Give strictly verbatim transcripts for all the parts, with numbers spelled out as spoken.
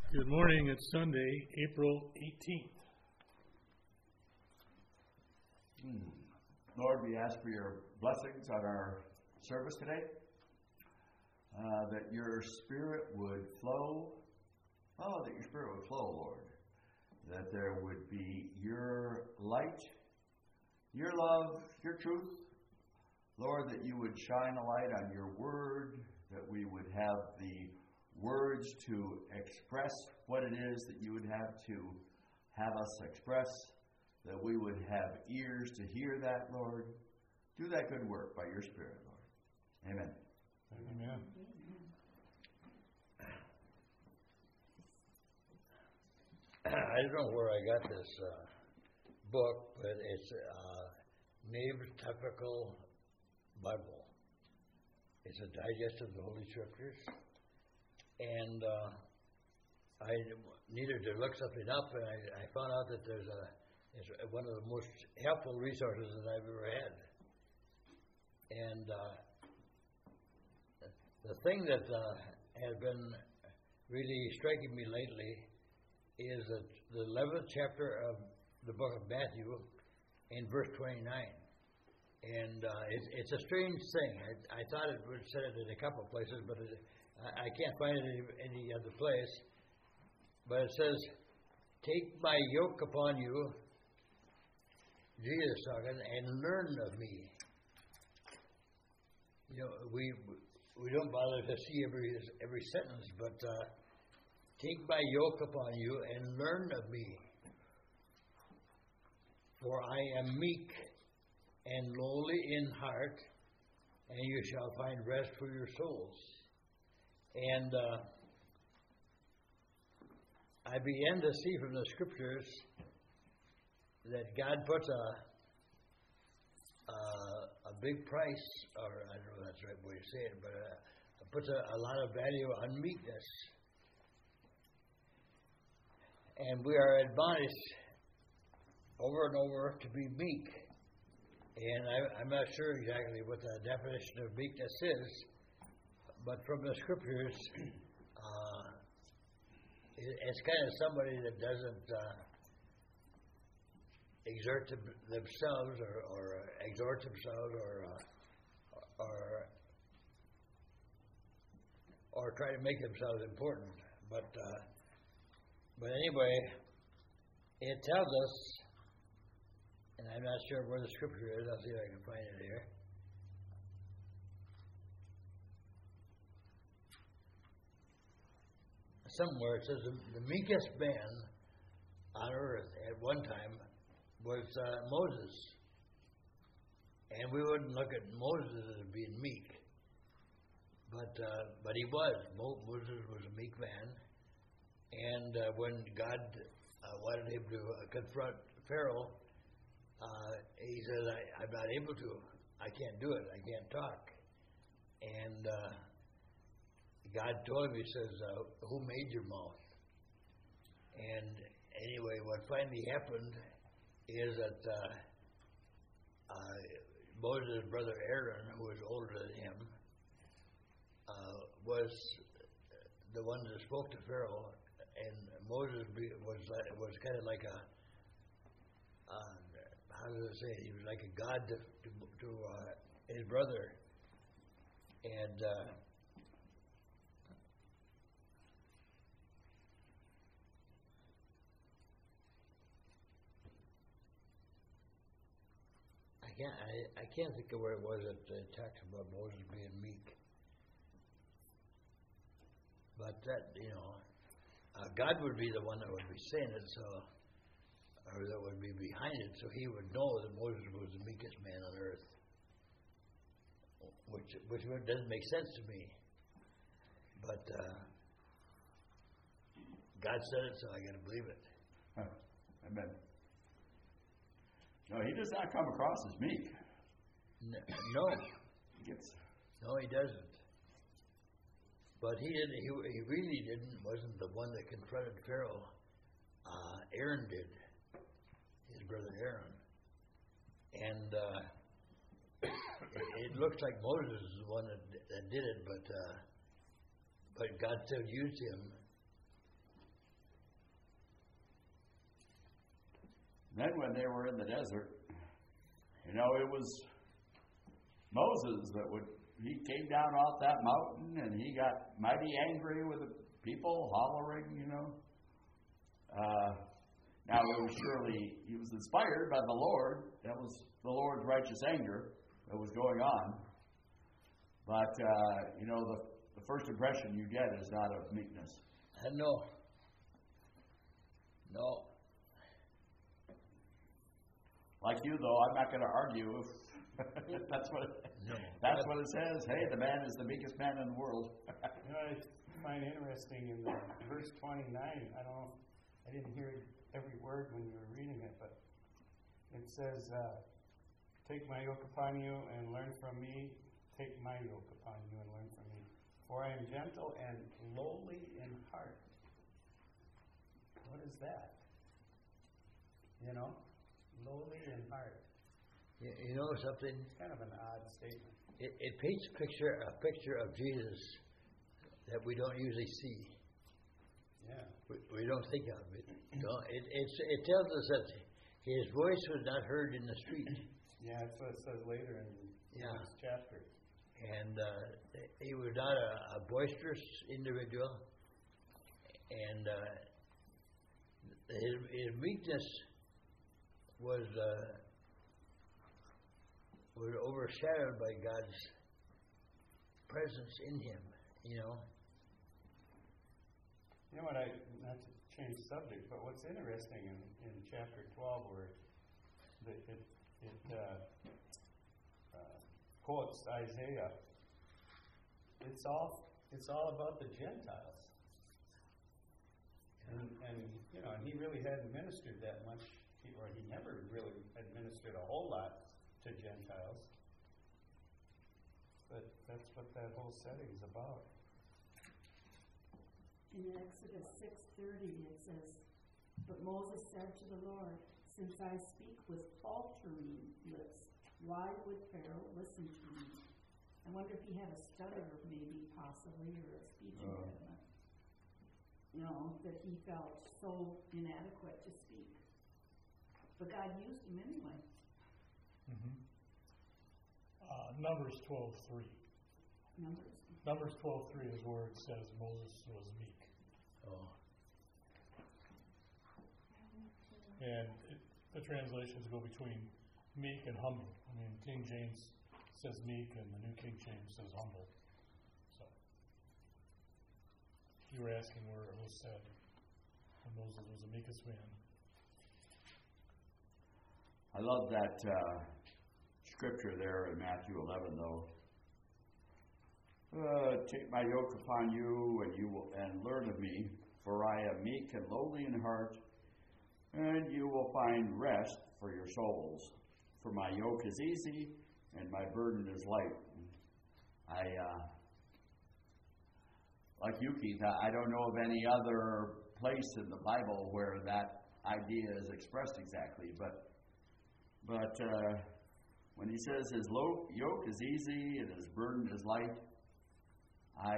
Good morning. It's Sunday, April eighteenth. Hmm. Lord, we ask for your blessings on our service today, uh, that your Spirit would flow. Oh, that your Spirit would flow, Lord. That there would be your light, your love, your truth. Lord, that you would shine a light on your word, that we would have the words to express what it is that you would have to have us express, that we would have ears to hear that, Lord. Do that good work by your Spirit, Lord. Amen. Amen. I don't know where I got this uh, book, but it's uh, Nave's Typical Bible. It's a digest of the Holy Scriptures. And uh, I needed to look something up, and I, I found out that there's a it's one of the most helpful resources that I've ever had. And uh, the thing that uh, has been really striking me lately is that the eleventh chapter of the book of Matthew, in verse twenty-nine. And uh, it's, it's a strange thing. I, I thought it would say it in a couple of places, but it, I, I can't find it in any other place. But it says, "Take my yoke upon you," Jesus talking, "and learn of me." You know, we we don't bother to see every every sentence, but uh, take my yoke upon you and learn of me, for I am meek and lowly in heart, and you shall find rest for your souls. And uh, I began to see from the Scriptures that God puts a uh, a big price, or I don't know if that's the right way to say it, but uh, puts a, a lot of value on meekness. And we are admonished over and over to be meek. And I, I'm not sure exactly what the definition of meekness is, but from the Scriptures, uh, it, it's kind of somebody that doesn't uh, exert them, themselves or, or uh, exhort themselves or uh, or or try to make themselves important. But uh, but anyway, it tells us. And I'm not sure where the scripture is. I'll see if I can find it here. Somewhere it says the, the meekest man on earth at one time was uh, Moses. And we wouldn't look at Moses as being meek. But uh, but he was. Mo- Moses was a meek man. And uh, when God uh, wanted him to uh, confront Pharaoh, Uh, he says, I, I'm not able to. I can't do it. I can't talk. And uh, God told him, he says, uh, who made your mouth? And anyway, what finally happened is that uh, uh, Moses' brother Aaron, who was older than him, uh, was the one that spoke to Pharaoh. And Moses was, was kind of like a... Uh, how does it say? He was like a god to, to, to uh, his brother. And uh, I can't I, I can't think of where it was that uh, talks about Moses being meek. But that, you know, uh, God would be the one that would be saying it, so... or that would be behind it, so he would know that Moses was the meekest man on earth, which which doesn't make sense to me. But uh, God said it, so I got to believe it. Huh. Amen. No, he does not come across as meek. No, he gets. No, he doesn't. But he didn't. He, he really didn't. Wasn't the one that confronted Pharaoh. Uh, Aaron did. His brother Aaron. And uh, it, it looks like Moses is the one that, that did it, but uh, but God still used him then when they were in the desert, you know, it was Moses that would, he came down off that mountain and he got mighty angry with the people, hollering, you know. Uh, now, it was surely, he was inspired by the Lord. That was the Lord's righteous anger that was going on. But, uh, you know, the, the first impression you get is not of meekness. Uh, no. No. Like you, though, I'm not going to argue if that's what it, No. that's what it says. Hey, the man is the meekest man in the world. You know, I find interesting in the verse twenty-nine, I don't know, I didn't hear every word when you were reading it, but it says, uh, take my yoke upon you and learn from me. Take my yoke upon you and learn from me. For I am gentle and lowly in heart. What is that? You know? Lowly in heart. You, you know something? It's kind of an odd statement. It, it paints a picture, a picture of Jesus that we don't usually see. Yeah. We, we don't think of it. No, it, it's, it tells us that his voice was not heard in the street. Yeah, that's what it says later in Yeah. this chapter. And uh, he was not a, a boisterous individual. And uh, his, his meekness was uh, was overshadowed by God's presence in him, you know. You know what, I, not to change subject, but what's interesting in, in chapter twelve where the, it, it uh, uh, quotes Isaiah, it's all, it's all about the Gentiles. And, and, you know, and he really hadn't ministered that much, or he never really administered a whole lot to Gentiles. But that's what that whole setting's about. In Exodus six thirty it says, but Moses said to the Lord, since I speak with faltering lips, why would Pharaoh listen to me? I wonder if he had a stutter, maybe, possibly, or a speech Uh. impediment. You know, that he felt so inadequate to speak. But God used him anyway. Mm-hmm. Uh, Numbers twelve three. Numbers. Numbers twelve three is where it says Moses was meek. Oh. And it, the translations go between meek and humble. I mean, King James says meek, and the New King James says humble. So, you were asking where it was said when Moses was the meekest man. I love that uh, scripture there in Matthew eleven, though. Uh, take my yoke upon you, and you will, and learn of me, for I am meek and lowly in heart, and you will find rest for your souls. For my yoke is easy, and my burden is light. I, uh, like you, Keith, I don't know of any other place in the Bible where that idea is expressed exactly, but but uh, when he says his low, yoke is easy and his burden is light, I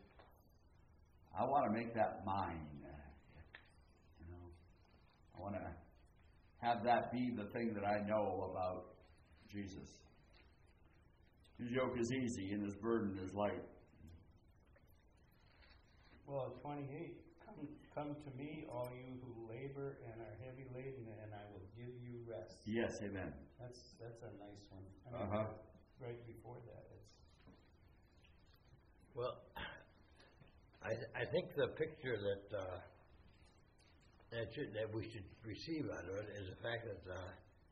I want to make that mine. You know, I want to have that be the thing that I know about Jesus. His yoke is easy and his burden is light. Well, twenty-eight, come, come to me, all you who labor and are heavy laden, and I will give you rest. Yes, amen. That's that's a nice one. I mean, Uh-huh. right before that, it's Well, I I think the picture that uh, that should, that we should receive out of it is the fact that uh,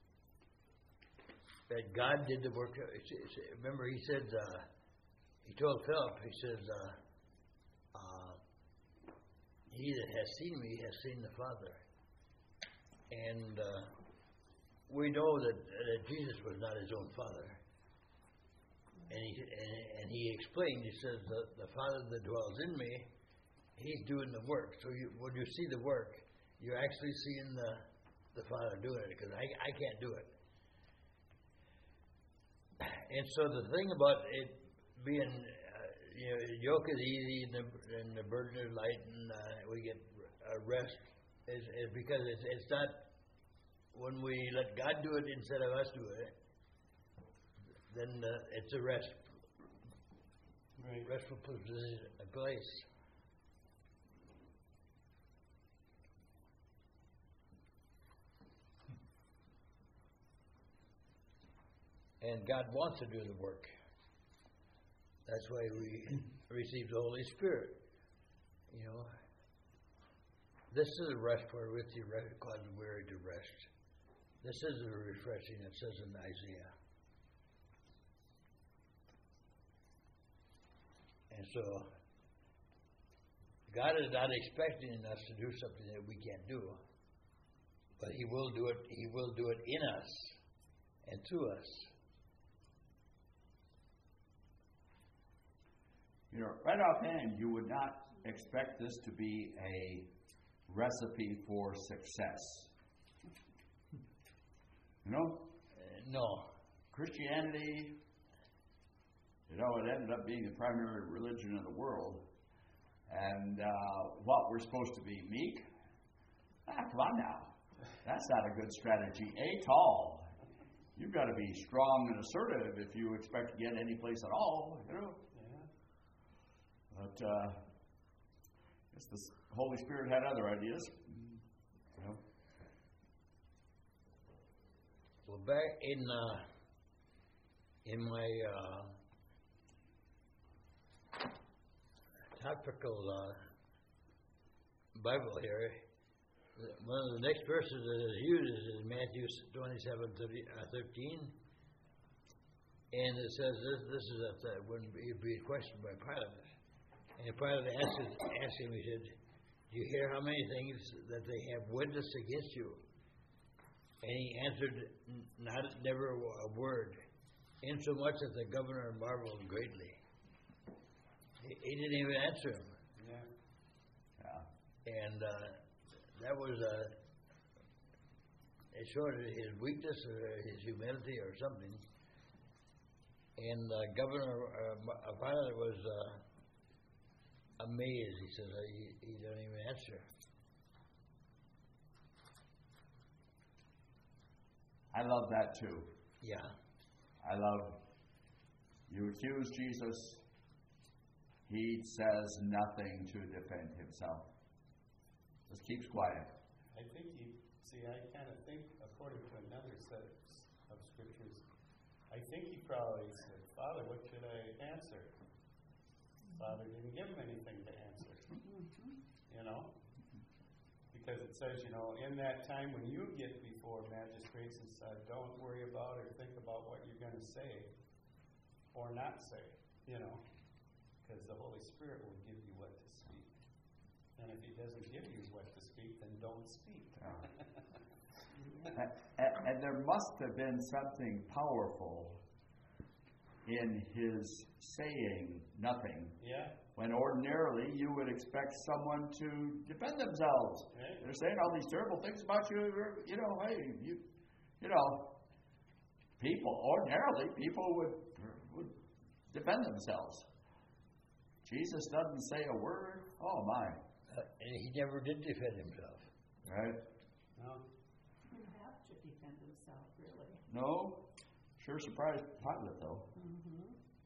that God did the work. Remember, he said uh, he told Philip, he says, uh, uh, "He that has seen me has seen the Father." And uh, we know that, that Jesus was not his own Father. And he, and, and he explained, he says, the, the Father that dwells in me, he's doing the work. So you, when you see the work, you're actually seeing the, the Father doing it, because I, I can't do it. And so the thing about it being, uh, you know, yoke is easy and the, and the burden is light and uh, we get uh, rest is, is because it's, it's not when we let God do it instead of us do it, then uh, it's a rest, Right. restful position, a place. And God wants to do the work. That's why we receive the Holy Spirit. You know, this is a rest wherewith you rest, cause the weary to rest. This is a refreshing, it says in Isaiah. And so, God is not expecting us to do something that we can't do, but He will do it. He will do it in us and through us. You know, right offhand, you would not expect this to be a recipe for success. You know? Uh, no. Christianity, you know, it ended up being the primary religion of the world. And uh, what we're supposed to be meek? Ah, come on now. That's not a good strategy at all. You've got to be strong and assertive if you expect to get any place at all, you know? But uh, I guess the Holy Spirit had other ideas. You know? Well, back in uh, in my uh, topical uh, Bible here, one of the next verses that is used is Matthew twenty-seven, thirteen. And it says this, this is a, that wouldn't be, be questioned by Pilate. And Pilate asked, asked him, he said, do you hear how many things that they have witnessed against you? And he answered not never a word, insomuch that the governor marveled greatly. He, he didn't even answer him. Yeah. Yeah. And uh, that was a, it showed his weakness or his humility or something. And uh, Governor uh, Pilate was uh, amazed. He says, uh, he, he don't even answer. I love that too. Yeah. I love you accuse Jesus. He says nothing to defend himself. Just keeps quiet. I think he, see, I kind of think, according to another set of scriptures, I think he probably said, Father, what should I answer? Father didn't give him anything to answer. You know? Because it says, you know, in that time when you get before magistrates and said, don't worry about or think about what you're going to say or not say, you know, because the Holy Spirit will give you what to speak. And if he doesn't give you what to speak, then don't speak. and, and there must have been something powerful in his saying nothing. Yeah. When ordinarily you would expect someone to defend themselves. Right. They're saying all these terrible things about you. You know, hey, you, you know, people ordinarily people would would defend themselves. Jesus doesn't say a word. Oh my! Uh, and he never did defend himself. Right? No. He didn't have to defend himself, really. No. Sure surprised Pilate though. Mm-hmm.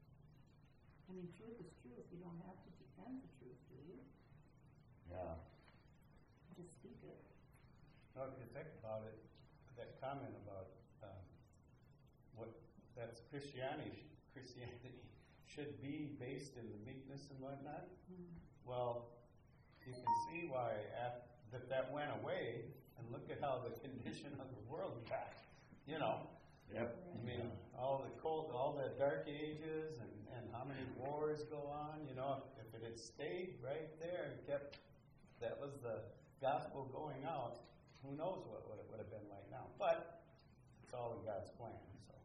I mean, truth is truth. You don't have to defend the truth, do you? Yeah. Just speak it. Well, if you think about it, that comment about um, what that's Christianity, Christianity should be based in the meekness and whatnot. Mm-hmm. Well, you can see why af- that that went away, and look at how the condition of the world got. You know. Yep. I mean, all the cold, all the dark ages, and, and how many wars go on. You know, if, if it had stayed right there and kept, that was the gospel going out, who knows what, what it would have been like now. But it's all in God's plan. So.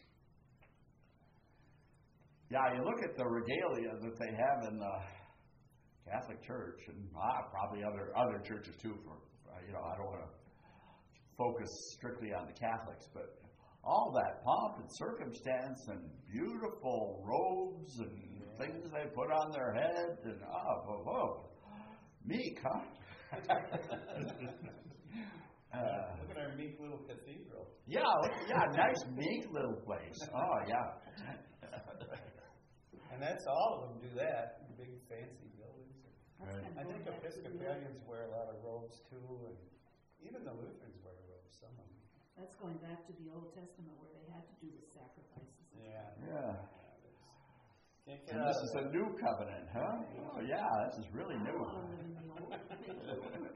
Yeah, you look at the regalia that they have in the Catholic Church, and ah, probably other other churches too. For uh, you know, I don't want to focus strictly on the Catholics, but all that pomp and circumstance and beautiful robes and yeah. things they put on their head, and oh, whoa, whoa. Meek, huh? Uh, Look at our meek little cathedral. yeah, yeah, nice, meek little place. Oh, yeah. And that's all of them do that, big fancy buildings. That's Right. kind I of think going back to the Episcopalians wear a lot of robes too, and even the Lutherans wear robes, some of them. old- That's going back to the Old Testament where they had to do the sacrifices. Yeah. Yeah. Can't get And out this of is that. a new covenant, huh? Oh, yeah, this is really I new. don't want to live in the old.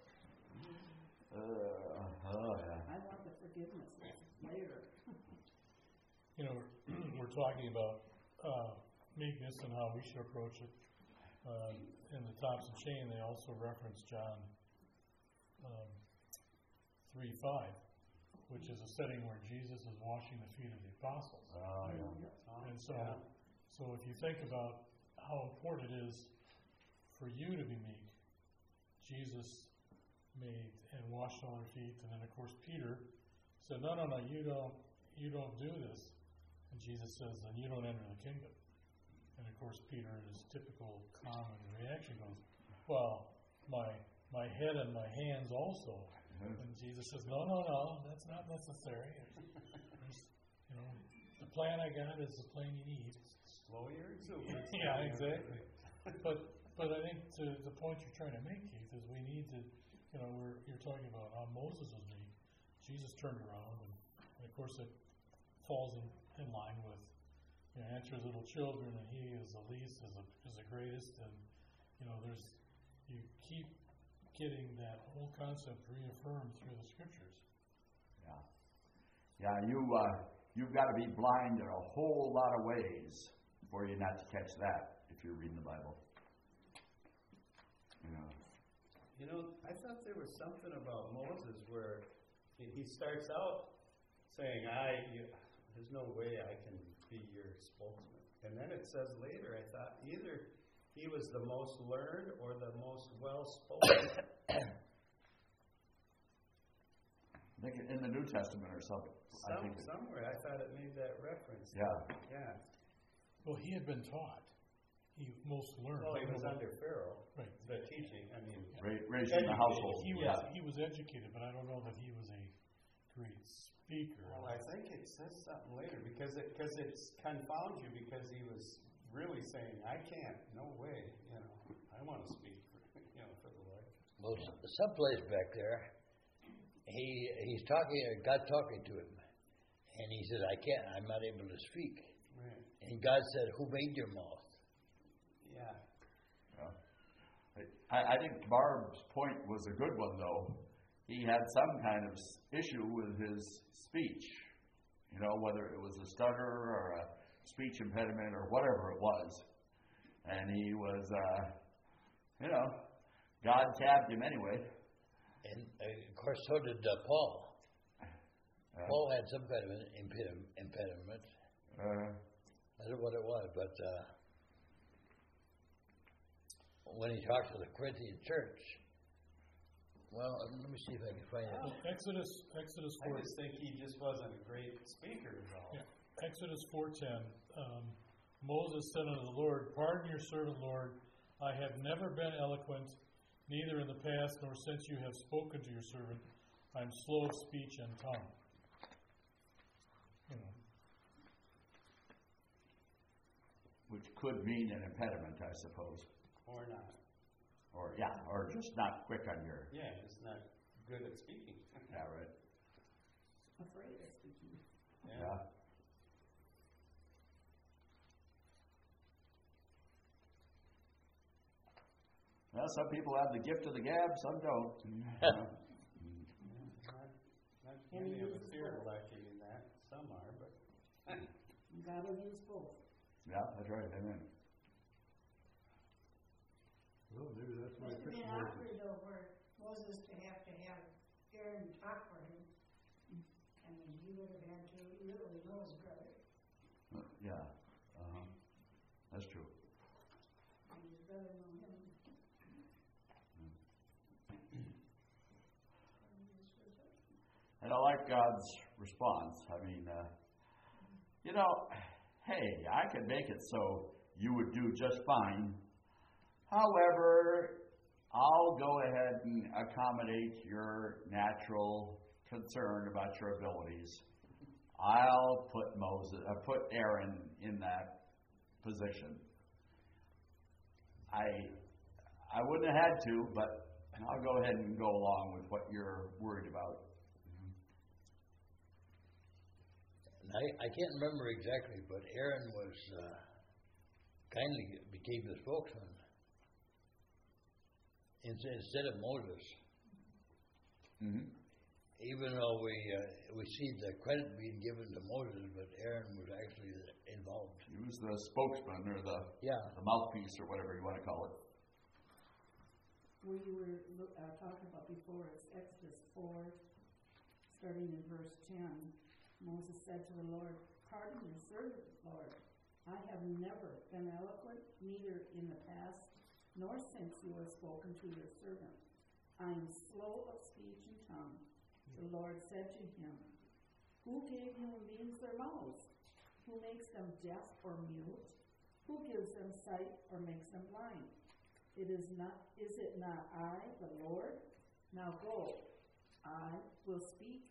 Uh, oh, yeah. I want the forgiveness later. You know, we're talking about uh, meekness and how we should approach it. Um, in the Thompson chain, they also reference John um, three five, which is a setting where Jesus is washing the feet of the apostles. Oh, yeah. And so, Yeah. so if you think about how important it is for you to be meek, Jesus made and washed all their feet, and then of course Peter said, "No, no, no, you don't, you don't do this." And Jesus says, "Then you don't enter the kingdom." And of course Peter, in his typical common reaction, goes, "Well, my my head and my hands also." Mhm. And Jesus says, "No, no, no, that's not necessary. There's, you know, the plan I got is the plan you need." Slow your exuberance. Yeah, exactly. But but I think to the point you're trying to make, Keith, is we need to, you know, we're you're talking about how Moses was meek. Jesus turned around, and, and of course it falls in, in line with, you know, enter as little children, and he is the least, is the is the greatest, and you know, there's you keep getting that whole concept reaffirmed through the scriptures. Yeah. Yeah, you, uh, you've got to be blind in a whole lot of ways for you not to catch that if you're reading the Bible. You know. You know, I thought there was something about Moses where he, he starts out saying, I, you, there's no way I can be your spokesman. And then it says later, I thought, either he was the most learned or the most well-spoken. I think in the New Testament or something. I Some, think it- somewhere, I thought it made that reference. Yeah. Yeah. Well, he had been taught. He most learned. Well, he was under Pharaoh, Right. the teaching, I mean. Ra- raised in the household. He was Yeah. he was educated, but I don't know that he was a great speaker. Well, I think it says something later because it because it confounds you because he was really saying, I can't, no way, you know, I want to speak for, you know, for the Lord. Well, s- someplace back there, he he's talking, God talking to him, and he said, "I can't. I'm not able to speak." Right. And God said, "Who made your mouth?" Yeah. Yeah. I, I think Barb's point was a good one, though. He had some kind of s- issue with his speech. You know, whether it was a stutter or a speech impediment or whatever it was. And he was, uh, you know, God tabbed him anyway. And uh, of course, so did uh, Paul. Uh, Paul had some kind of an impediment. impediment. uh, I don't know what it was, but uh, when he talks to the Corinthian church, well, let me see if I can find it. Exodus Exodus I four just think he just wasn't a great speaker at all. yeah, Exodus four ten. Um, Moses said unto the Lord, "Pardon your servant, Lord. I have never been eloquent, neither in the past nor since you have spoken to your servant. I am slow of speech and tongue." You know, which could mean an impediment, I suppose. Or not. Or, yeah, or just not quick on your, Yeah, just not good at speaking. yeah, right. Afraid of speaking. Yeah. Well, some people have the gift of the gab, some don't. Not, not And he many of us uses here both. are lacking in that. Some are, but You gotta use both. Yeah, that's right. Amen. Well, maybe that's why Must have Chris been Morgan. awkward though for Moses to have to have Aaron talk for him. I mean, he would have had to really know his brother, Uh, Yeah. Uh-huh. That's true. and his brother know him. And I like God's response. I mean, uh, you know, hey, I could make it so you would do just fine. However, I'll go ahead and accommodate your natural concern about your abilities. I'll put Moses, uh, put Aaron in that position. I, I wouldn't have had to, but I'll go ahead and go along with what you're worried about. And I, I can't remember exactly, but Aaron was uh, kindly became the spokesman instead instead of Moses. Mm-hmm. Even though we uh, we see the credit being given to Moses, but Aaron was actually involved. He was the spokesman or the Yeah. the mouthpiece or whatever you want to call it. We were lo- uh, talking about before, it's Exodus four, starting in verse ten. Moses said to the Lord, "Pardon your servant, Lord. I have never been eloquent, neither in the past nor since you have spoken to your servant. I am slow of speech and tongue." The Lord said to him, "Who gave human beings their mouths? Who makes them deaf or mute? Who gives them sight or makes them blind? It is not, is it not I, the Lord? Now go, I will speak.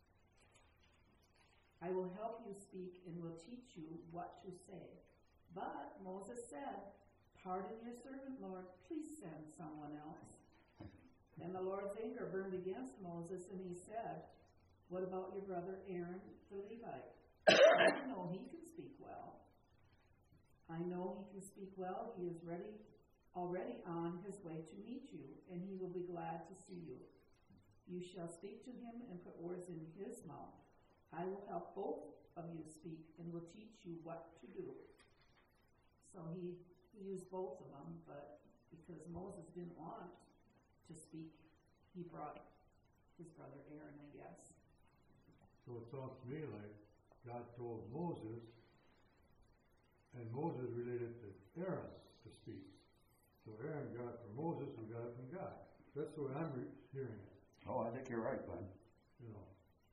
I will help you speak and will teach you what to say." But Moses said, "Pardon your servant, Lord. Please send someone else." Then the Lord's anger burned against Moses, and he said, "What about your brother Aaron the Levite? I know he can speak well. I know he can speak well. He is ready, already on his way to meet you, and he will be glad to see you. You shall speak to him and put words in his mouth. I will help both of you speak and will teach you what to do." So he, he used both of them, but because Moses didn't want to speak, he brought his brother Aaron, I guess. So it sounds to me like God told Moses, and Moses related to Aaron to speak. So Aaron got it from Moses, who got it from God. That's the way I'm re- hearing it, Oh, I think you're right, Glenn. you know.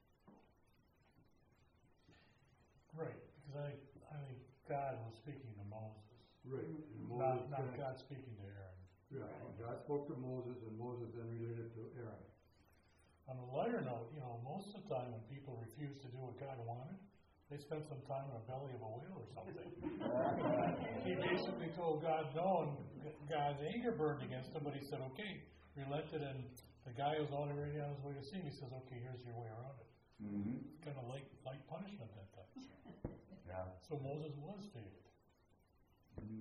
Right, because I, I think God was speaking to Moses, Right. And not, Moses not connected- God speaking to Aaron. Yeah, and God spoke to Moses, and Moses then related to Aaron. On a lighter note, you know, most of the time when people refuse to do what God wanted, they spend some time in the belly of a whale or something. He basically told God no, and God's anger burned against him, but he said, "Okay," relented, and the guy was already on his way to see him. He says, "Okay, here's your way around it." Mm-hmm. It's kind of light, light punishment that time. Yeah. So Moses was favored. Mm-hmm.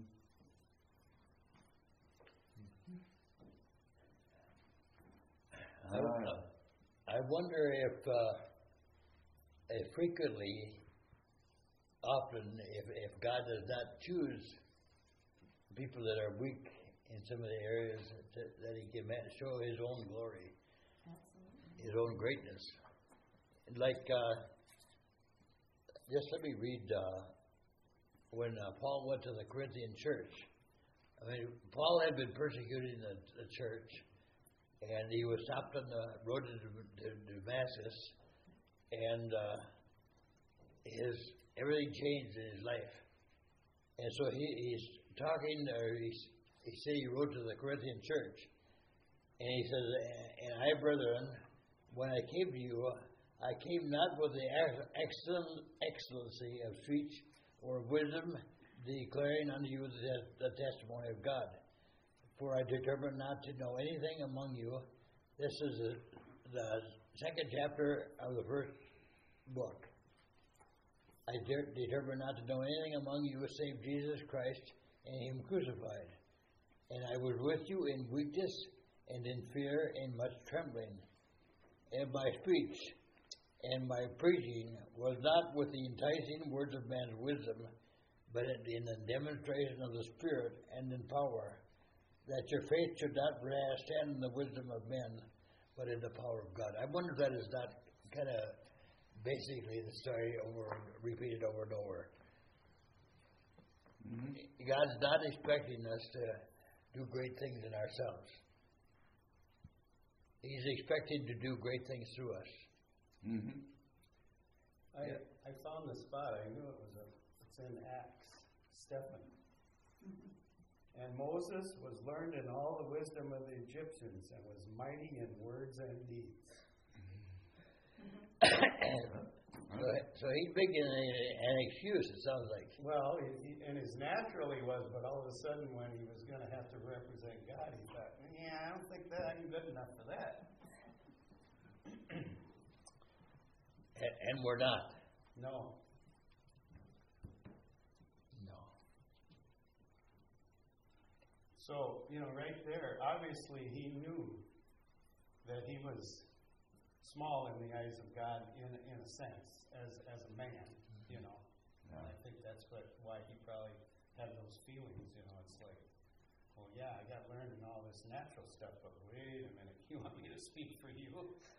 I, uh, I wonder if, uh, if frequently, often, if, if God does not choose people that are weak in some of the areas that, that He can ma- show His own glory, Absolutely. His own greatness. Like, uh, just let me read uh, when uh, Paul went to the Corinthian church. I mean, Paul had been persecuting the, the church, and he was stopped on the road to, to Damascus, and uh, his everything changed in his life. And so he, he's talking, or he's, he said he wrote to the Corinthian church, and he says, "And I, brethren, when I came to you, I came not with the excellent excellency of speech or of wisdom, declaring unto you the, the testimony of God. For I determined not to know anything among you." This is the, the second chapter of the first book. "I de- determined not to know anything among you save Jesus Christ and Him crucified. And I was with you in weakness and in fear and much trembling. And my speech and my preaching was not with the enticing words of man's wisdom, but in the demonstration of the Spirit and in power, that your faith should not stand in the wisdom of men, but in the power of God." I wonder if that is not kind of basically the story over, repeated over and over. Mm-hmm. God's not expecting us to do great things in ourselves. He's expecting to do great things through us. Mm-hmm. I, I found the spot. I knew it was a, it's in Acts, Stephen. And Moses was learned in all the wisdom of the Egyptians and was mighty in words and deeds. So, so he's making an, an excuse, it sounds like. Well, he, he, and his natural he was, but all of a sudden when he was going to have to represent God, he thought, yeah, I don't think that I'm good enough for that. And, and we're not. No. No. So, you know, right there, obviously he knew that he was small in the eyes of God in, in a sense, as, as a man, you know. Yeah. And I think that's what why he probably had those feelings, you know. It's like, well, yeah, I got learned in all this natural stuff, but wait a minute, you want me to speak for you?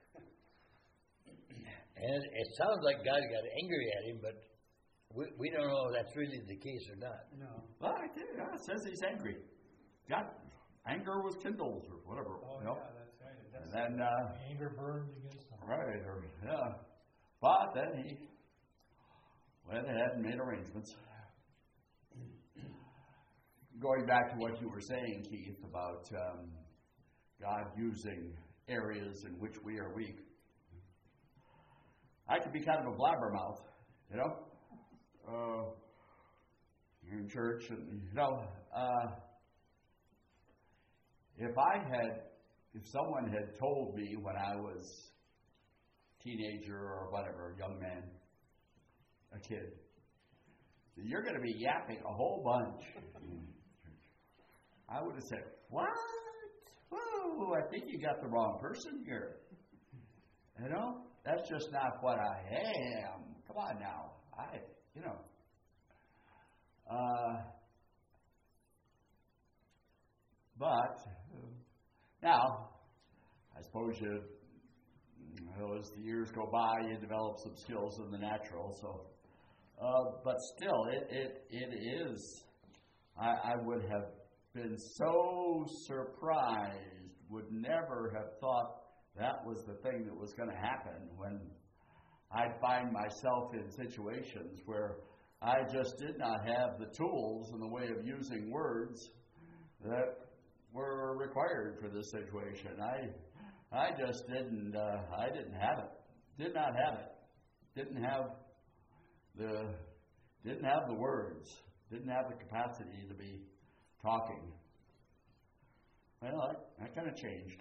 And it sounds like God got angry at him, but we, we don't know if that's really the case or not. No. Well, I did. Yeah, it says he's angry. God, anger was kindled or whatever. Oh, you know? yeah, that's right. It does. And then, uh, Anger burned against them. right, or, yeah. But then he went ahead and made arrangements. Going back to what you were saying, Keith, about um, God using areas in which we are weak. I could be kind of a blabbermouth, you know, uh, in church, and you know, uh, if I had, if someone had told me when I was a teenager or whatever, young man, a kid, that you're going to be yapping a whole bunch in church, I would have said, "What? Whoa! I think you got the wrong person here." You know. That's just not what I am. Come on now. I, you know. Uh, but, now, I suppose you, well, as the years go by, you develop some skills in the natural. So, uh, but still, it, it, it is, I, I would have been so surprised, would never have thought that was the thing that was going to happen when I'd find myself in situations where I just did not have the tools in the way of using words that were required for this situation. I, I just didn't. Uh, I didn't have it. Did not have it. Didn't have the. Didn't have the words. Didn't have the capacity to be talking. Well, that, that kind of changed.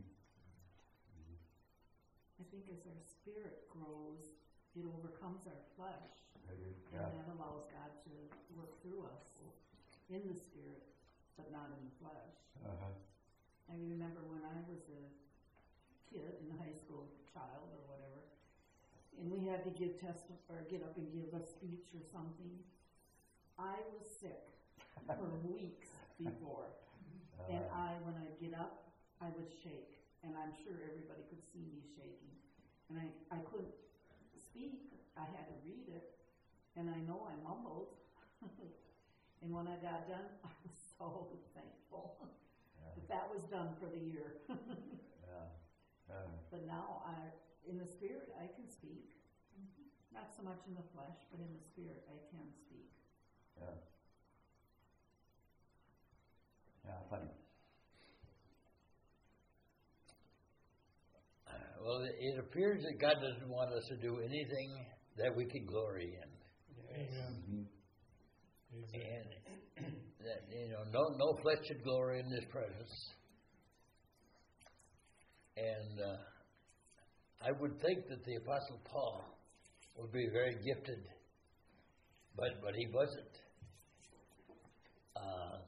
I think as our spirit grows, it overcomes our flesh. Yeah. And that allows God to work through us in the spirit, but not in the flesh. Uh-huh. I remember when I was a kid, in high school, child or whatever, and we had to give test or get up and give a speech or something. I was sick for weeks before. Uh-huh. And I, when I'd get up, I would shake. And I'm sure everybody could see me shaking. And I, I couldn't speak. I had to read it. And I know I mumbled. And when I got done, I was so thankful yeah. that that was done for the year. yeah. Yeah. But now, I, in the spirit, I can speak. Mm-hmm. Not so much in the flesh, but in the spirit, I can speak. Yeah. Yeah, funny. Well, it appears that God doesn't want us to do anything that we can glory in. Amen. Mm-hmm. And that, you know, no no flesh should glory in His presence. And uh, I would think that the Apostle Paul would be very gifted, but but he wasn't. Uh,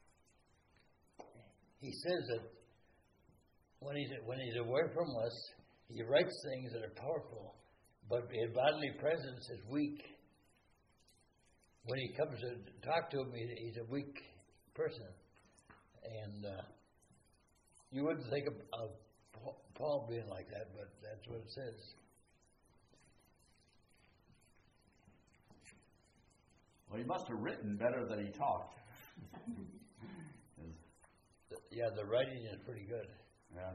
he says that when he's when he's away from us, he writes things that are powerful, but his bodily presence is weak. When he comes to talk to him, he's a weak person. And uh, you wouldn't think of, of Paul being like that, but that's what it says. Well, he must have written better than he talked. Yeah, the writing is pretty good. Yeah.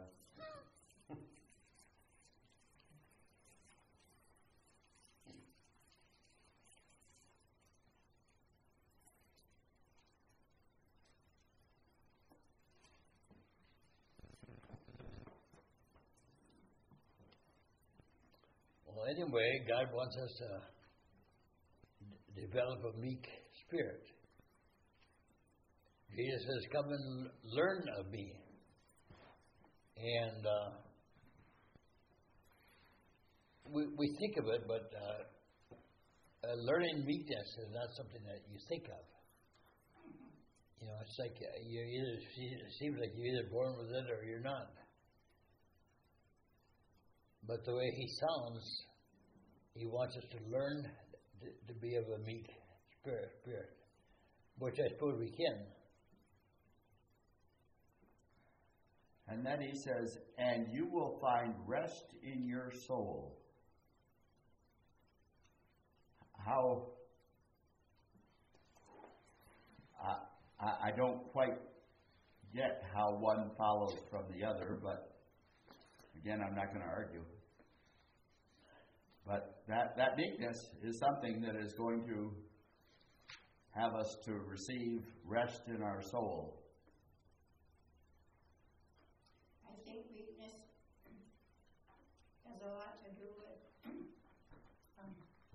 anyway, God wants us to d- develop a meek spirit. Jesus says, "Come and learn of me." And uh, we we think of it, but uh, uh, learning meekness is not something that you think of. You know, it's like you either it seems like you're either born with it or you're not. But the way he sounds, he wants us to learn to, to be of a meek spirit, spirit, which I suppose we can. And then he says, "And you will find rest in your soul." How? I, I, I don't quite get how one follows from the other, but again, I'm not going to argue. But that, that meekness is something that is going to have us to receive rest in our soul. I think weakness has a lot to do with um,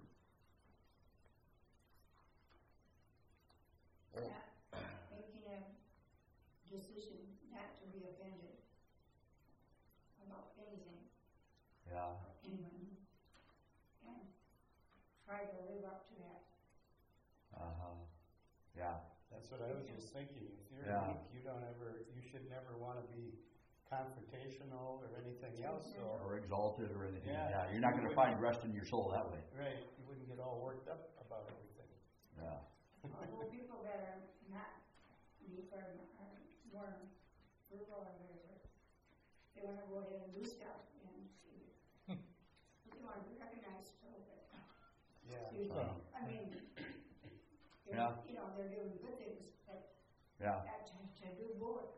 not making a decision not to be offended about anything, Yeah. anyone, and try to live up to that. Uh-huh. Yeah. That's what I was just thinking. If you're Yeah. weak, you don't ever, you should never want to be confrontational or anything else. Or Or exalted or anything. Yeah. Yeah. You're not going to find rest in your soul that way. right, you wouldn't get all worked up about everything. Yeah. Although people that are not meek or are more verbal or whatever, they want to go ahead and do stuff and they want to be recognized a little bit. Yeah. Usually, I mean, they're, Yeah. you know, they're doing good things, but Yeah. uh, to, to do both.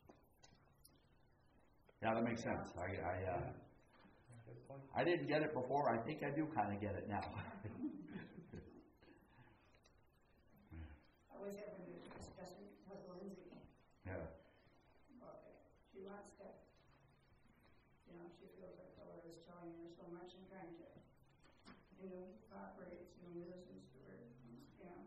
Yeah, that makes sense. I, I, uh, Good point. I didn't get it before. I think I do kind of get it now. I was having a discussion with Lindsay Yeah. about that. She wants to, you know, she feels like the Lord is telling her so much and trying to, you know, cooperate, you know, listens to her, you know.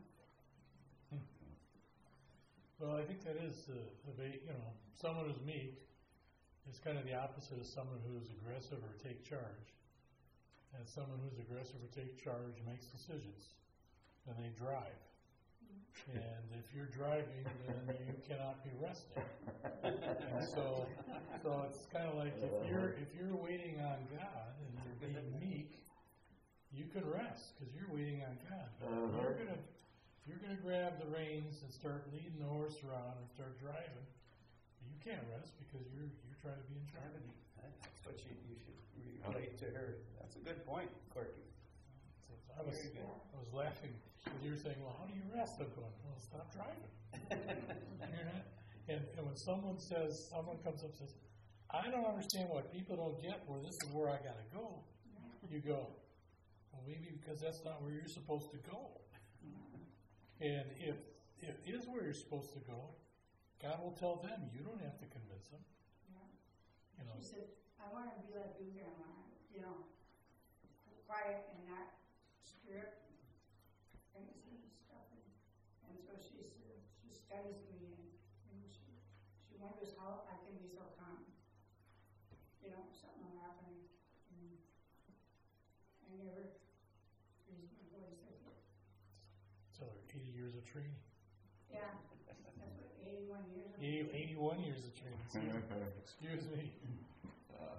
Well, I think that is the, the ba- you know, someone who's meek is kind of the opposite of someone who's aggressive or take charge. And someone who's aggressive or take charge makes decisions, and they drive. And if you're driving, then you cannot be resting. And so, so it's kind of like if you're if you're waiting on God and you're being meek, you can rest because you're waiting on God. But if you're gonna if you're gonna grab the reins and start leading the horse around and start driving, you can't rest because you're you're trying to be in charge. That's what you, you should relate to her. That's a good point, Corky. So I was Very good. I was laughing because you were saying, well, how do you rest? I'm going, well, stop driving. You're not, and, and when someone says, someone comes up and says, I don't understand why people don't get where this is where I got to go. You go, well, maybe because that's not where you're supposed to go. And if if it is where you're supposed to go, God will tell them. You don't have to convince them. Yeah. You know. She said, I want to be like you, Grandma, you know, quiet and not stir things and stuff. And, and so she's, uh, she studies me and, and she, she wonders how I can be so calm. You know, something will happen and I never raise my voice like it. So eighty years of training. Yeah, that's what, eighty-one years. of- eighty, eighty-one years of training. Excuse me. Uh,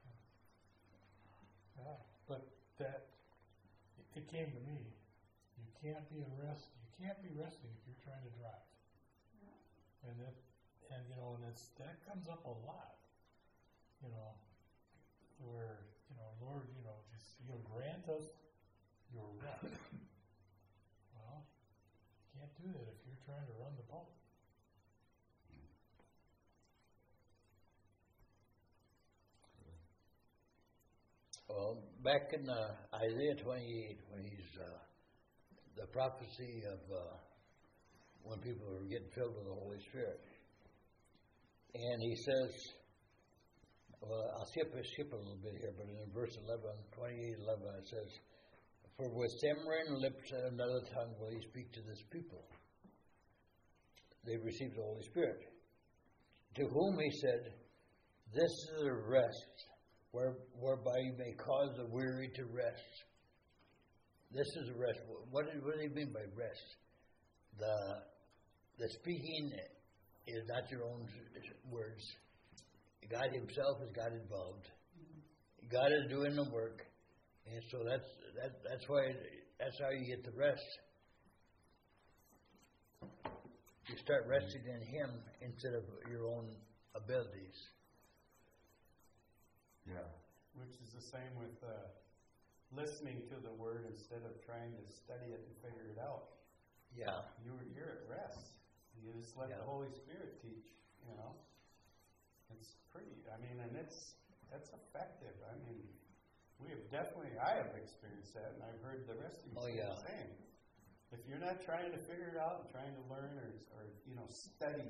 Yeah, but that it, it came to me. You can't be in rest. You can't be resting if you're trying to drive. Yeah. And that, and you know, and it's that comes up a lot. You know, where you know, Lord, you know, just you know, grant us your rest. Well, you can't do that if you're trying to run the boat. Well, back in uh, Isaiah twenty-eight, when he's uh, the prophecy of uh, when people are getting filled with the Holy Spirit, and he says, well, I'll skip, skip a little bit here, but in verse eleven, twenty-eight eleven, it says, "For with stammering lips and another tongue will he speak to this people. They received the Holy Spirit. To whom he said, This is a rest, where, whereby you may cause the weary to rest." This is a rest. What do, what do you mean by rest? The, the speaking is not your own words. God himself has got involved. God is doing the work. And so that's that, that's why that's how you get the rest. You start resting in him instead of your own abilities. Yeah. Which is the same with uh, listening to the word instead of trying to study it and figure it out. Yeah. You're, you're at rest. You just let Yeah. the Holy Spirit teach, you know. It's pretty, I mean, and it's, that's effective. I mean, we have definitely, I have experienced that, and I've heard the rest of you Oh, say yeah. the same. If you're not trying to figure it out and trying to learn or, or you know, study,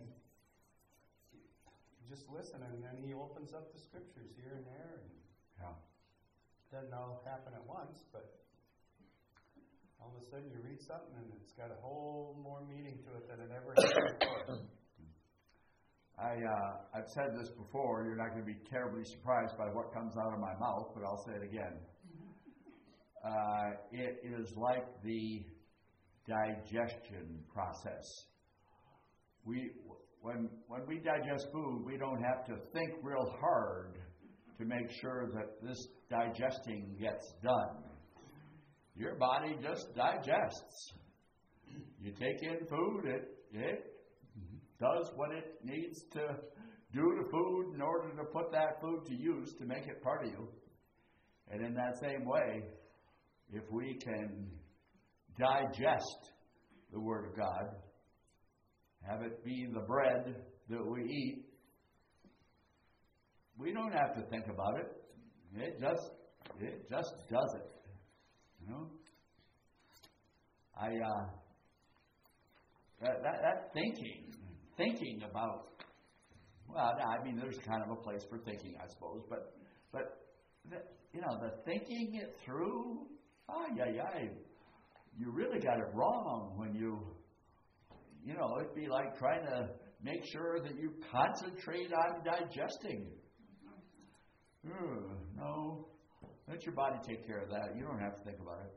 just listen, and then he opens up the scriptures here and there, and Yeah. it doesn't all happen at once, but all of a sudden you read something and it's got a whole more meaning to it than it ever had before. I, uh, I've said this before. You're not going to be terribly surprised by what comes out of my mouth, but I'll say it again. Uh, it is like the digestion process. We, when, when we digest food, we don't have to think real hard to make sure that this digesting gets done. Your body just digests. You take in food, it, it does what it needs to do to food in order to put that food to use to make it part of you. And in that same way, if we can digest the Word of God, have it be the bread that we eat, we don't have to think about it. It just it just does it. You know? I uh, that, that that thinking thinking about well, I mean, there's kind of a place for thinking, I suppose, but but the, you know, the thinking it through, ah, yeah, yeah, you really got it wrong when you, you know, it'd be like trying to make sure that you concentrate on digesting. Uh, no, let your body take care of that. You don't have to think about it.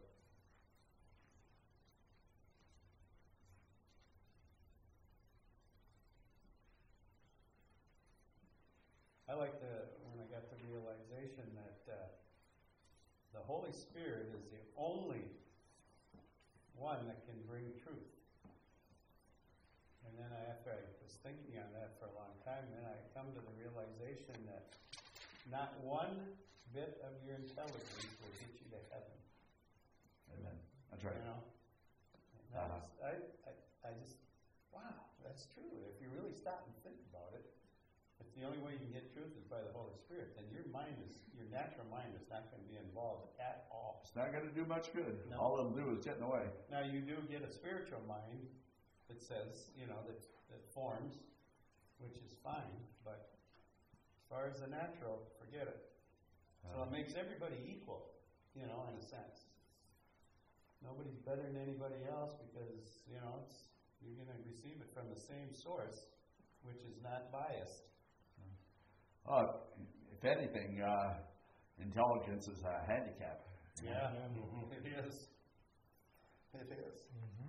I like the, when I got the realization that uh, the Holy Spirit is the only one that can bring truth. And then I, after I was thinking on that for a long time, then I come to the realization that not one bit of your intelligence will get you to heaven. Amen. That's right. You know? And that Uh-huh. was, I, I, I just, wow, that's true. If you really stop and think about it, if the only way you can get truth is by the Holy Spirit, then your mind is, your natural mind is not going to be involved at all. It's not going to do much good. No. All it'll do is get in the way. Now you do get a spiritual mind that says, you know, that, that forms, which is fine, but as far as the natural, forget it. So it makes everybody equal, you know, in a sense. Nobody's better than anybody else because, you know, it's, you're going to receive it from the same source, which is not biased. Uh, if anything, uh, intelligence is a handicap. Yeah, it is. It is. Mm-hmm.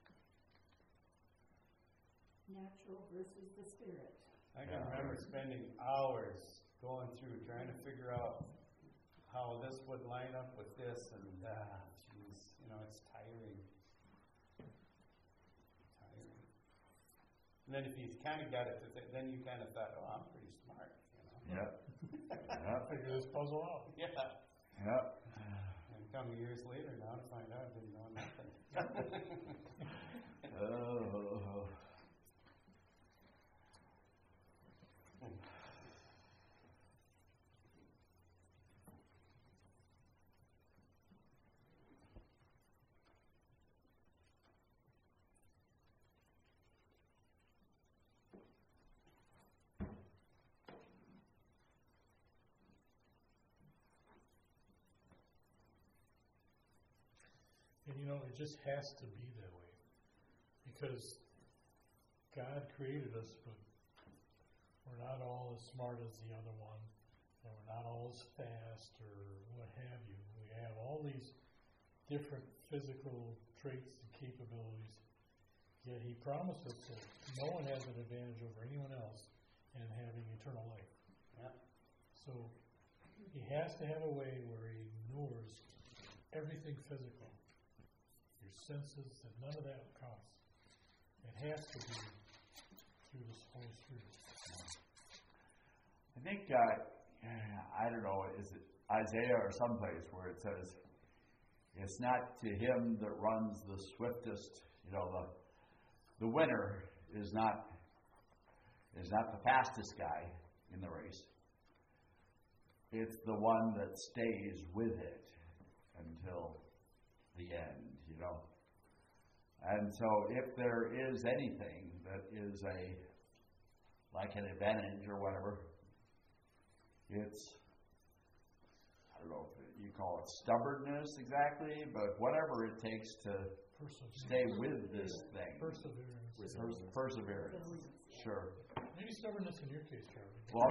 Natural versus the spirit. I can Yeah. remember spending hours going through trying to figure out how this would line up with this, and ah, jeez, you know, it's tiring. Tiring. And then if you kind of got it, to th- then you kind of thought, oh, I'm pretty smart, you know. Yep. Yep. Figure this puzzle out. Yeah. Yep. And come years later now to find out I didn't know nothing. Oh. And you know, it just has to be that way. Because God created us, but we're not all as smart as the other one, and we're not all as fast or what have you. We have all these different physical traits and capabilities, yet He promised us that no one has an advantage over anyone else in having eternal life. Yeah. So He has to have a way where He ignores everything physical, your senses, that none of that counts. It has to be through the Holy Spirit. I think, uh, I don't know, is it Isaiah or someplace where it says, it's not to him that runs the swiftest, you know, the the winner is not is not the fastest guy in the race. It's the one that stays with it until the end, you know. And so if there is anything that is a, like an advantage or whatever, it's, I don't know if you call it stubbornness exactly, but whatever it takes to stay with this thing. Perseverance. With pers- perseverance. Sure. Maybe stubbornness in your case, Charlie. Well,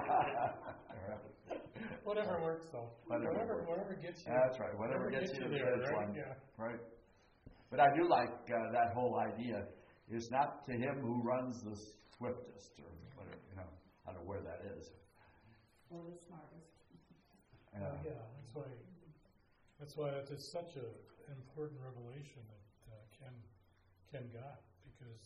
Whatever works, though. Whatever Whatever, works. whatever gets you. That's right. Whatever, gets, you to the there, finish right? line. Yeah. Right. But I do like uh, that whole idea. It's not to him who runs the swiftest, or whatever, you know. I don't know where that is. Or the smartest. Uh, Uh, yeah, that's why. That's why it is such an important revelation that uh, Ken Ken got, because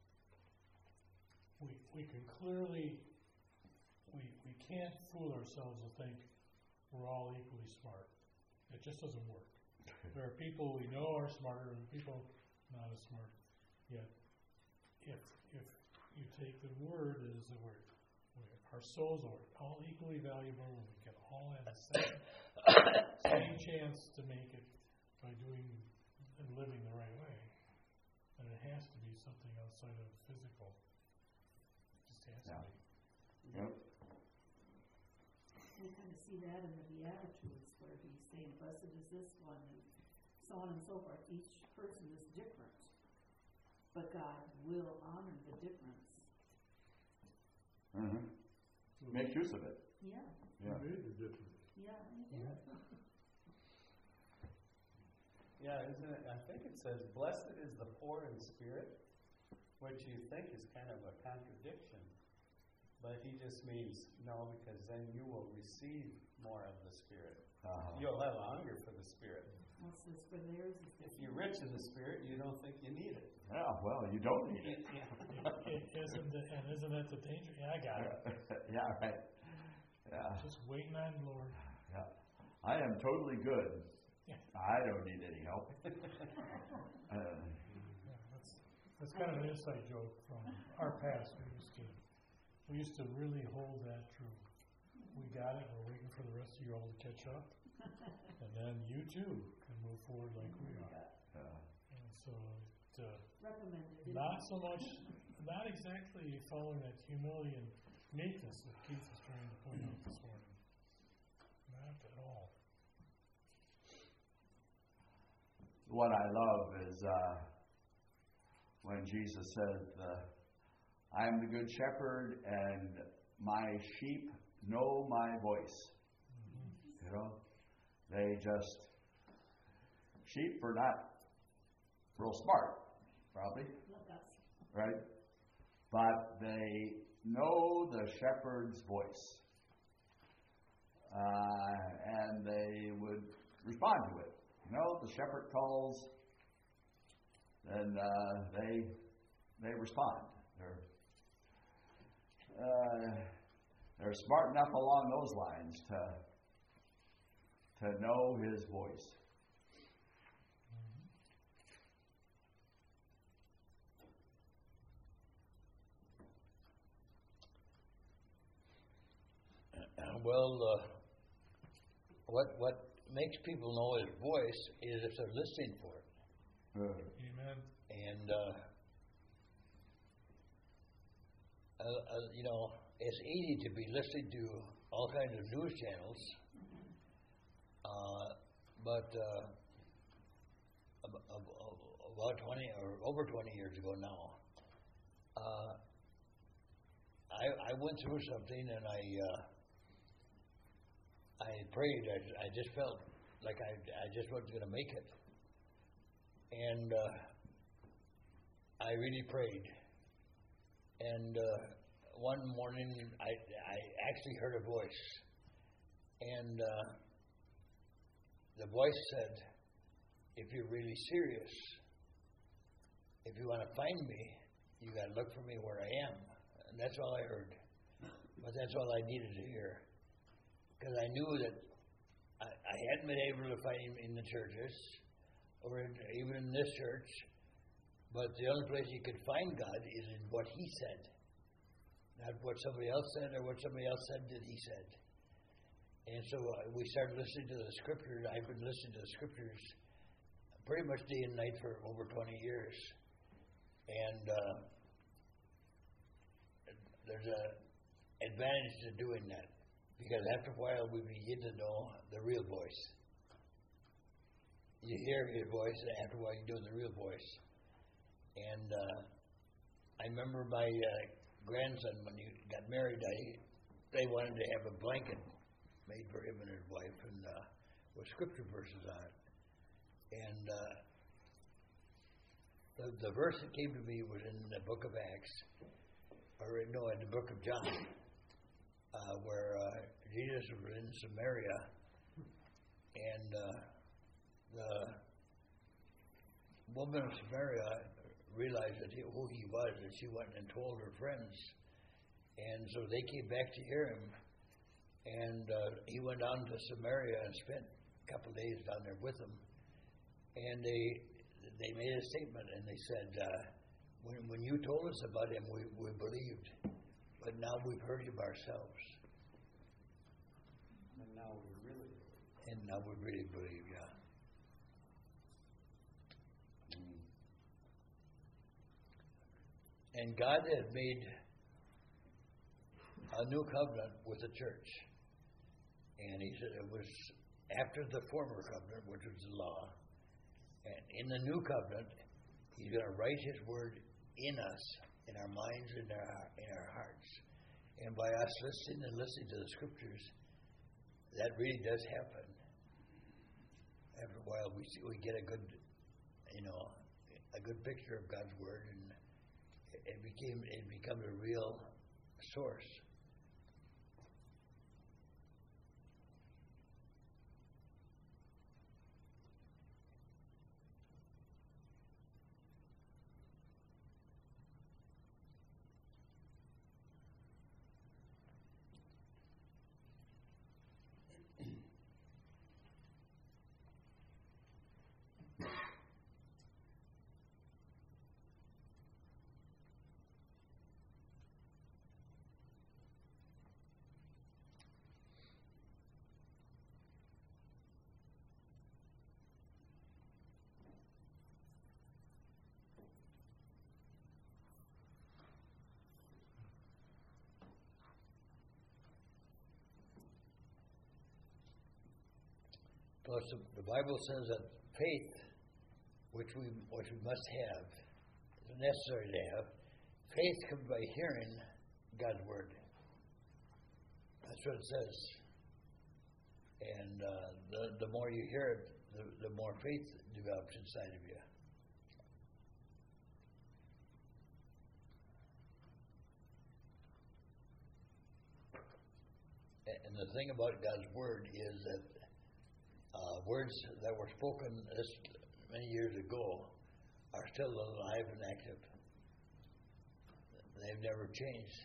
we we can clearly we we can't fool ourselves to think we're all equally smart. It just doesn't work. There are people we know are smarter and people not as smart. Yet, if if you take the word as that we're, we're our souls are all equally valuable and we can all have the same, same chance to make it by doing and living the right way, then it has to be something outside of physical. It just has Yeah. to be. Yep. We kind of see that in the Beatitudes where he's saying, blessed is this one, and so on and so forth. Each person is different, but God will honor the difference. Mm-hmm. Make use of it. Yeah, Yeah. He made the difference. yeah, he did. Yeah, isn't it? I think it says, blessed is the poor in spirit, which you think is kind of a contradiction. But he just means, no, because then you will receive more of the Spirit. Uh-huh. You'll have a hunger for the Spirit. Well, it says, for theirs is the If you're rich in the Spirit, you don't think you need it. Yeah, well, you don't need it. It, it isn't the, and isn't that the danger? Yeah, I got it. Yeah, right. Yeah. Just waiting on the Lord. Yeah. I am totally good. Yeah. I don't need any help. Uh, Yeah, that's that's kind of an inside joke from our past. We used to we used to really hold that true. We got it. We're waiting for the rest of you all to catch up, and then you too can move forward like we are. uh, And so, it, uh, recommended. not so much, not exactly following that humility and meekness that Keith was trying to point out this morning. Not at all. what I love is uh, when Jesus said, uh, I am the good shepherd, and my sheep know my voice. Mm-hmm. You know, they just, sheep are not real smart, probably, right? But they know the shepherd's voice, uh, and they would respond to it. You know, the shepherd calls, and uh, they they respond. They're uh, they're smart enough along those lines to to know his voice. Well, uh, what what makes people know his voice is if they're listening for it. Amen. And, uh, uh, uh, you know, it's easy to be listening to all kinds of news channels, uh, but uh, ab- ab- ab- about twenty or over twenty years ago now, uh, I I went through something and I uh, I prayed. I, I just felt like I I just wasn't going to make it, and uh, I really prayed. And uh, one morning, I I actually heard a voice, and uh, the voice said, "If you're really serious, if you want to find me, you got to look for me where I am." And that's all I heard, but that's all I needed to hear, because I knew that I, I hadn't been able to find him in the churches, or in, even in this church. But the only place you could find God is in what He said. Not what somebody else said or what somebody else said that He said. And so uh, we started listening to the Scriptures. I've been listening to the Scriptures pretty much day and night for over twenty years. And uh, there's an advantage to doing that. Because after a while we begin to know the real voice. You hear His voice, and after a while you know the real voice. And uh, I remember my uh, grandson, when he got married, I, they wanted to have a blanket made for him and his wife, and uh, with scripture verses on it. And uh, the, the verse that came to me was in the book of Acts, or no, in the book of John, uh, where uh, Jesus was in Samaria, and uh, the woman of Samaria realized that he, who he was, and she went and told her friends. And so they came back to hear him. And uh, he went on to Samaria and spent a couple of days down there with them. And they they made a statement, and they said, uh, when, when you told us about him, we, we believed. But now we've heard him ourselves. And now we really And now we really believe, yeah. And God had made a new covenant with the church. And He said it was after the former covenant, which was the law. And in the new covenant, He's going to write His word in us, in our minds, in our, in our hearts. And by us listening and listening to the Scriptures, that really does happen. After a while, we see, we get a good, you know, a good picture of God's word, and it became it becomes a real source. Plus, the, the Bible says that faith, which we which we must have, is necessary to have. Faith comes by hearing God's word. That's what it says. And uh, the the more you hear it, the, the more faith develops inside of you. And the thing about God's word is that Uh, words that were spoken this many years ago are still alive and active. They've never changed.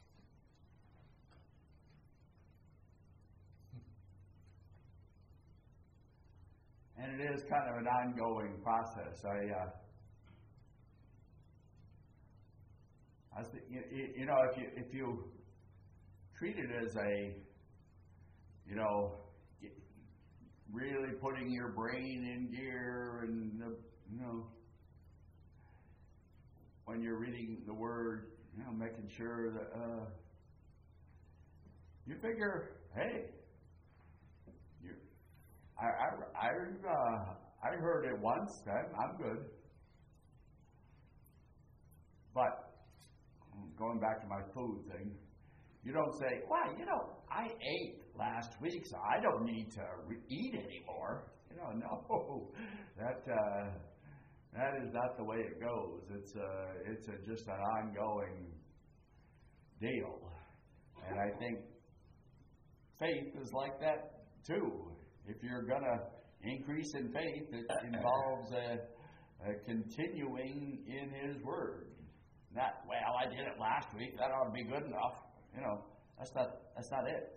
And it is kind of an ongoing process. I, uh, I think, you, you know, if you if you treat it as a, you know, really putting your brain in gear, and the, you know, when you're reading the Word, you know, making sure that uh, you figure, hey, you, I I I, uh, I heard it once, I'm, I'm good. But, going back to my food thing, you don't say, well, you know, I ate last week, so I don't need to re- eat anymore. You know, no, that uh, that is not the way it goes. It's a, it's a, just an ongoing deal. And I think faith is like that too. If you're going to increase in faith, it involves a, a continuing in His Word. Not, well, I did it last week, that ought to be good enough. You know, that's not that's not it.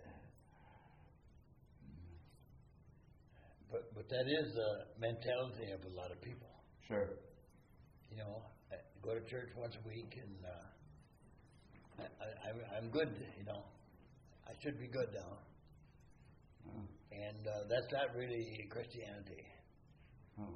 But but that is the mentality of a lot of people. Sure. You know, I go to church once a week, and uh, I, I, I'm- I'm good. You know, I should be good now, Oh. and uh, that's not really Christianity. Oh.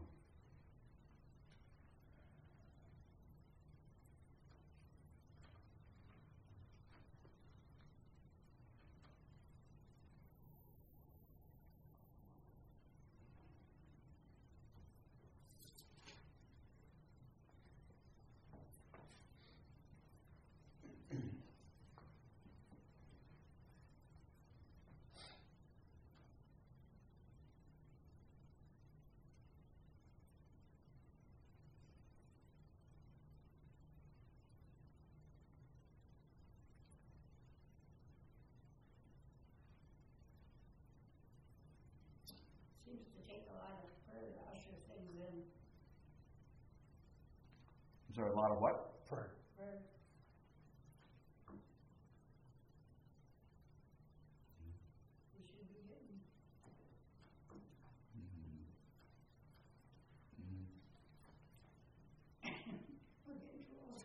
Seems to take a lot of prayer to usher things in. Is there a lot of what? Prayer. Prayer. We should be getting. We're getting too old.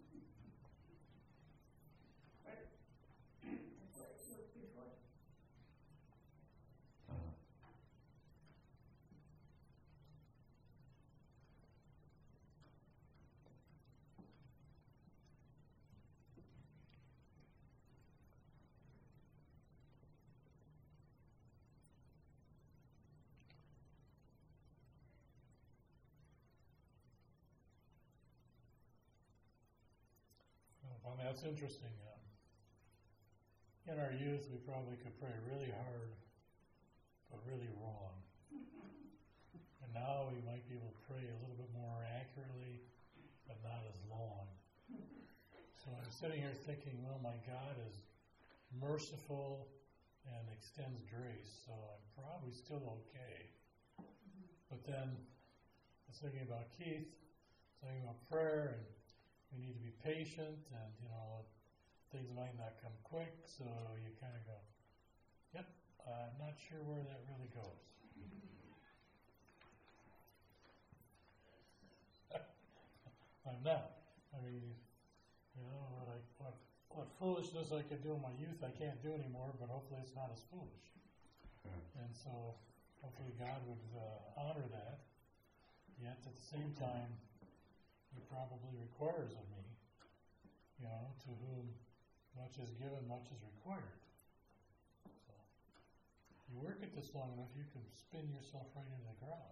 But that's what it was before. Uh, Well, that's interesting. Um, in our youth, we probably could pray really hard, but really wrong. And now we might be able to pray a little bit more accurately, but not as long. So I'm sitting here thinking, well, my God is merciful and extends grace, so I'm probably still okay. But then I was thinking about Keith, thinking about prayer, and we need to be patient, and you know, things might not come quick, so you kind of go, yep, I'm not sure where that really goes. I'm not. I mean, you know, what, I, what, what foolishness I could do in my youth, I can't do anymore, but hopefully it's not as foolish. And so, hopefully God would uh, honor that. Yet at the same time, He probably requires of me, you know, to whom much is given, much is required. So, you work at this long enough, you can spin yourself right into the ground.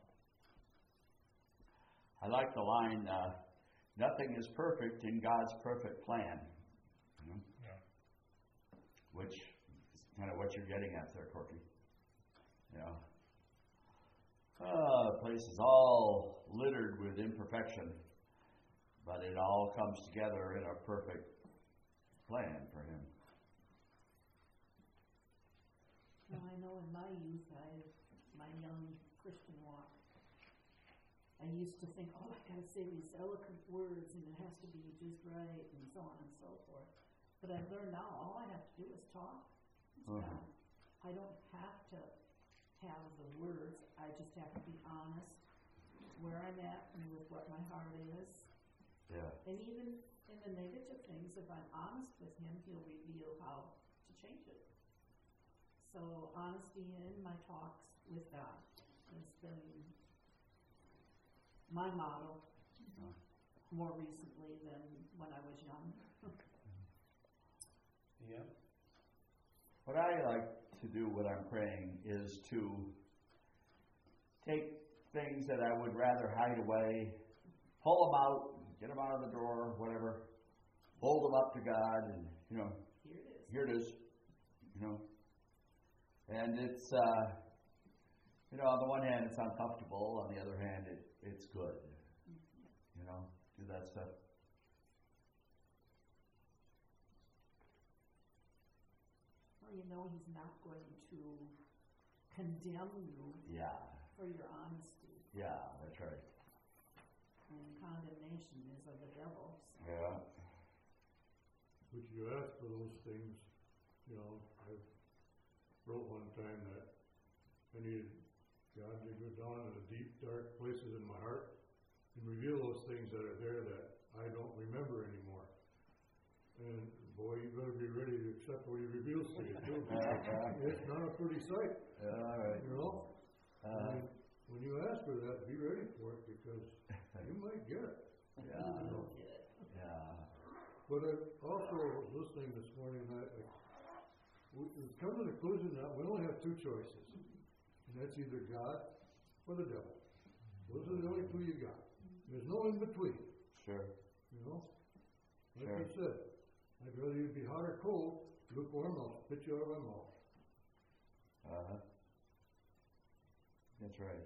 I like the line, uh, nothing is perfect in God's perfect plan. You know? Yeah. Which is kind of what you're getting at there, Corky. Yeah. Uh, the place is all littered with imperfection, but it all comes together in a perfect plan for Him. Well, I know in my youth, I, my young Christian walk, I used to think, oh, I gotta say these eloquent words, and it has to be just right, and so on and so forth. But I've learned now, all I have to do is talk. Uh-huh. Um, I don't have to have the words. I just have to be honest where I'm at and with what my heart is. Yeah. And even in the negative things, if I'm honest with Him, He'll reveal how to change it. So honesty in my talks with God has been my motto Uh, more recently than when I was young. Yeah. What I like to do when I'm praying is to take things that I would rather hide away, pull them out, get them out of the drawer, whatever, hold them up to God, and, you know, Here it is. here it is, you know. And it's, uh, you know, on the one hand, it's uncomfortable. On the other hand, it, it's good. You know, do that stuff. Well, you know he's not going to condemn you Yeah, for your honesty. yeah, that's right. And condemnation is of the devil. So. Yeah. But you ask for those things, you know, I wrote one time that I needed God to go down to the deep, dark places in my heart and reveal those things that are there that I don't remember anymore. And boy, you better be ready to accept what he reveals to you too. It's not a pretty sight, Yeah, all right. you know. Uh, And when you ask for that, be ready for it because you might get it. yeah, You know. yeah. But I also was listening this morning, and I, I, we- we've come to the conclusion that we only have two choices, and that's either God or the devil. Those are the only two you got. There's no in between, Sure. you know. Like Sure. I said, I'd rather you be hot or cold, lukewarm, I'll spit you out of my mouth. Uh-huh. That's right.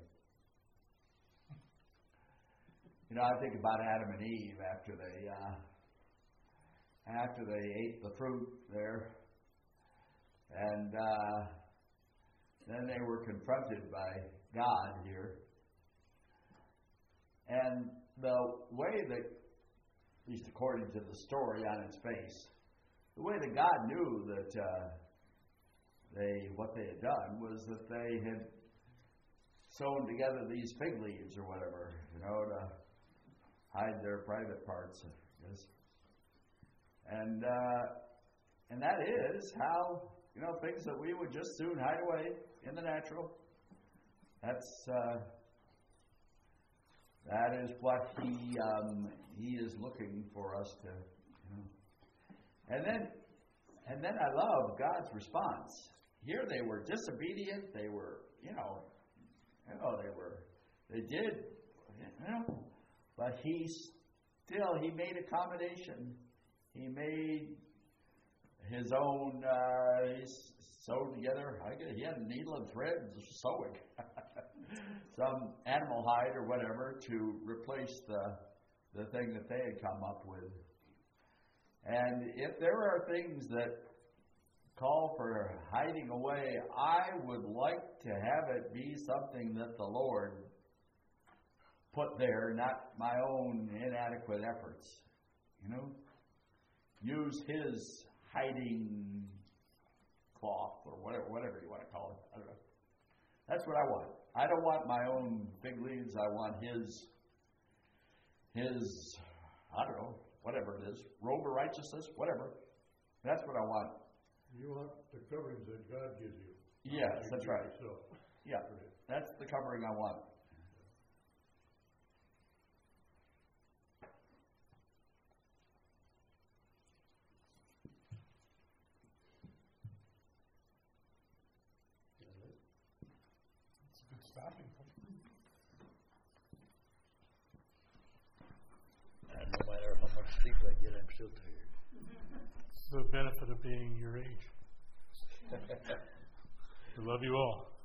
You know, I think about Adam and Eve after they uh, after they ate the fruit there, and uh, then they were confronted by God here, and the way that, at least according to the story on its face, the way that God knew that uh, they what they had done was that they had sewn together these fig leaves or whatever, you know, to hide their private parts, I guess. And uh, and that is how, you know, things that we would just soon hide away in the natural. That's uh, that is what he um, he is looking for us to, you know. And then and then I love God's response. Here they were disobedient. They were, you know, you know, they were, they did, you know, but he still, he made accommodation. He made his own, uh, he sewed together, I guess he had a needle and thread sewing, some animal hide or whatever to replace the, the thing that they had come up with. And if there are things that call for hiding away, I would like to have it be something that the Lord put there, not my own inadequate efforts. You know? Use His hiding cloth or whatever, whatever you want to call it. I don't know. That's what I want. I don't want my own fig leaves. I want His, His, I don't know, whatever it is, robe of righteousness, whatever. That's what I want. You want the coverings that God gives you. Yes, that's right. So, Yeah, that's the covering I want. It's a good stopping point. And no matter how much sleep I get, I'm still tired. It's the benefit of being your age. I love you all.